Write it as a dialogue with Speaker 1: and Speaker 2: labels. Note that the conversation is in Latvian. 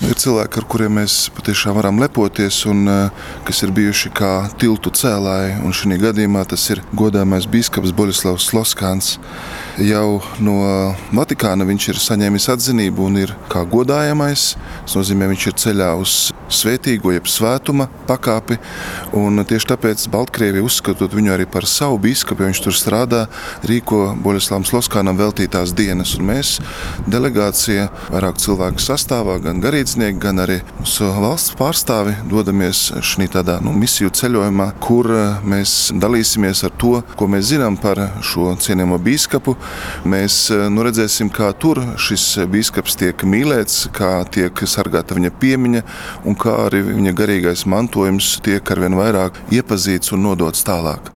Speaker 1: Ir cilvēki, ar kuriem mēs patiešām varam lepoties un kas ir bijuši kā tiltu cēlāji. Un šī gadījumā tas ir godājamais bīskaps Boļislavs Sloskāns. Jau no Vatikāna viņš ir saņēmis atzinību un ir kā godājamais. Tas nozīmē, viņš ir ceļā uz svētīgo, jeb svētuma pakāpi. Un tieši tāpēc Baltkrievija, uzskatot viņu arī par savu bīskapu, jo viņš tur strādā, rīko Boļislavam Sloskānam veltītās dienas. Un mēs, delegācija, vairāk cilvēku sastāvā, gan garīdznieki, gan arī mūsu valsts pārstāvi, dodamies šī tādā misiju ceļojumā, kur mēs dalīsimies ar to, ko mēs zinām par šo cienījamo bīskapu. Mēs redzēsim, kā tur šis bīskaps tiek mīlēts, kā tiek sargāta viņa piemiņa un kā arī viņa garīgais mantojums tiek arvien vairāk iepazīts un nodots tālāk.